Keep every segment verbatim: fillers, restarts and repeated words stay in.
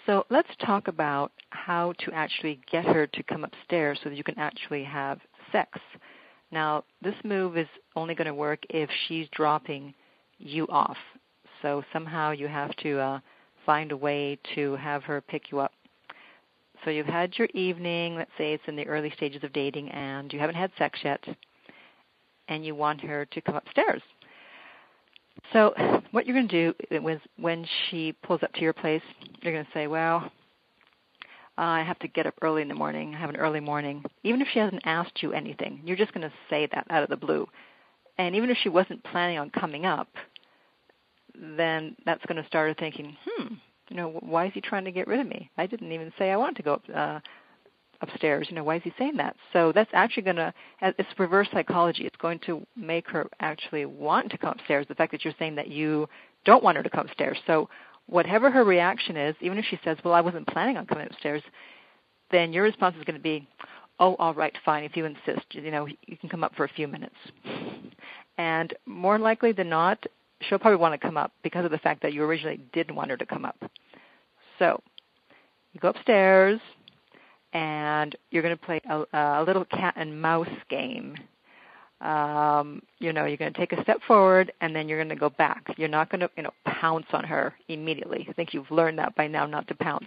So let's talk about how to actually get her to come upstairs so that you can actually have sex. Now, this move is only going to work if she's dropping you off. So somehow you have to uh, find a way to have her pick you up. So you've had your evening, let's say it's in the early stages of dating, and you haven't had sex yet, and you want her to come upstairs. So what you're going to do is when she pulls up to your place, you're going to say, well, I have to get up early in the morning, I have an early morning. Even if she hasn't asked you anything, you're just going to say that out of the blue. And even if she wasn't planning on coming up, then that's going to start her thinking, hmm, you know, why is he trying to get rid of me? I didn't even say I wanted to go up, uh, upstairs. You know, why is he saying that? So that's actually going to, it's reverse psychology. It's going to make her actually want to come upstairs, the fact that you're saying that you don't want her to come upstairs. So whatever her reaction is, even if she says, well, I wasn't planning on coming upstairs, then your response is going to be, oh, all right, fine, if you insist. You know, you can come up for a few minutes. And more likely than not, she'll probably want to come up because of the fact that you originally didn't want her to come up. So you go upstairs, and you're going to play a, a little cat and mouse game. Um, you know, you're going to take a step forward, and then you're going to go back. You're not going to, you know, pounce on her immediately. I think you've learned that by now, not to pounce.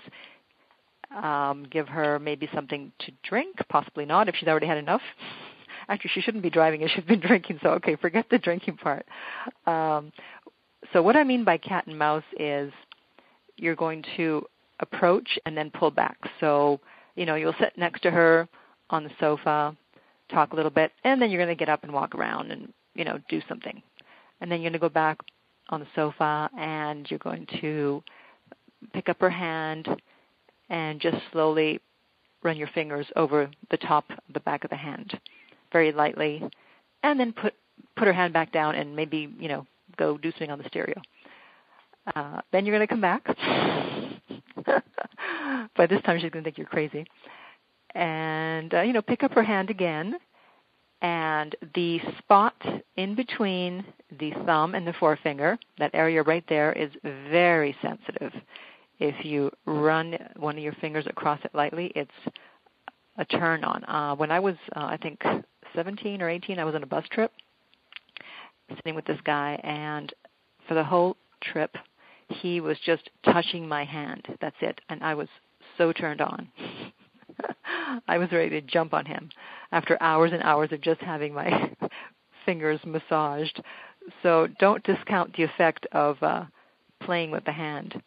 Um, give her maybe something to drink, possibly not, if she's already had enough. Actually, she shouldn't be driving if she's been drinking, so okay, forget the drinking part. Um, so what I mean by cat and mouse is you're going to approach and then pull back. So, you know, you'll sit next to her on the sofa, talk a little bit, and then you're going to get up and walk around and, you know, do something. And then you're going to go back on the sofa, and you're going to pick up her hand and just slowly run your fingers over the top of the back of the hand, very lightly, and then put put her hand back down and maybe, you know, go do something on the stereo. Uh, then you're going to come back. By this time, she's going to think you're crazy. And, uh, you know, pick up her hand again. And the spot in between the thumb and the forefinger, that area right there, is very sensitive. If you run one of your fingers across it lightly, it's a turn on. Uh, when I was, uh, I think, seventeen or eighteen, I was on a bus trip sitting with this guy, and for the whole trip, he was just touching my hand. That's it. And I was so turned on. I was ready to jump on him after hours and hours of just having my fingers massaged. So don't discount the effect of uh, playing with the hand.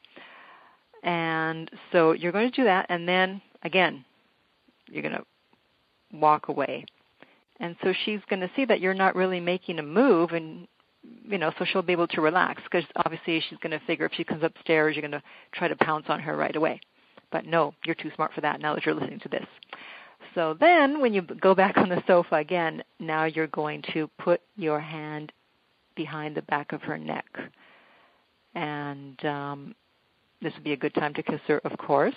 And so you're going to do that, and then, again, you're going to walk away. And so she's going to see that you're not really making a move, and, you know, so she'll be able to relax, because obviously she's going to figure if she comes upstairs, you're going to try to pounce on her right away. But no, you're too smart for that now that you're listening to this. So then when you go back on the sofa again, now you're going to put your hand behind the back of her neck. And um, this would be a good time to kiss her, of course.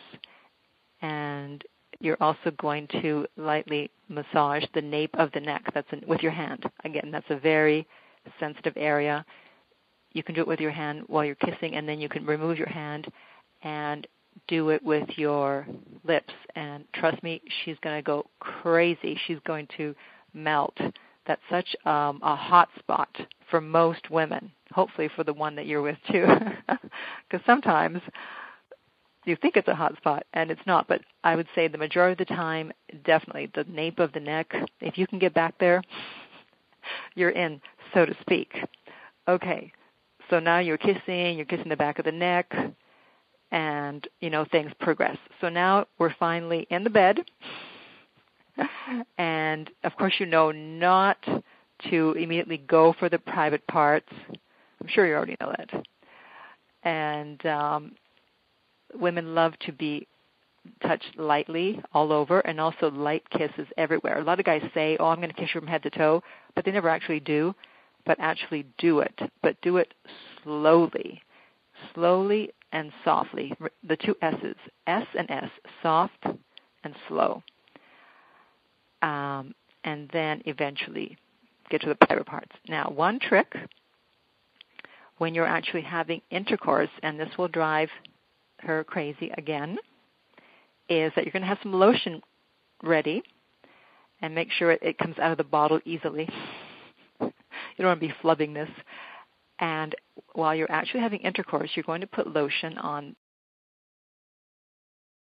And you're also going to lightly massage the nape of the neck. That's an, with your hand. Again, that's a very sensitive area. You can do it with your hand while you're kissing, and then you can remove your hand and do it with your lips. And trust me, she's going to go crazy. She's going to melt. That's such um, a hot spot for most women, hopefully for the one that you're with too. Because sometimes you think it's a hot spot, and it's not. But I would say the majority of the time, definitely the nape of the neck, if you can get back there, you're in, so to speak. Okay, so now you're kissing, you're kissing the back of the neck, and, you know, things progress. So now we're finally in the bed, and, of course, you know not to immediately go for the private parts. I'm sure you already know that. And um, women love to be touched lightly all over, and also light kisses everywhere. A lot of guys say, oh, I'm going to kiss you from head to toe, but they never actually do. But actually do it. But do it slowly. Slowly and softly. The two S's, S and S, soft and slow. Um, and then eventually get to the private parts. Now, one trick when you're actually having intercourse, and this will drive her crazy again is that you're going to have some lotion ready, and make sure it, it comes out of the bottle easily. You don't want to be flubbing this. And while you're actually having intercourse, you're going to put lotion on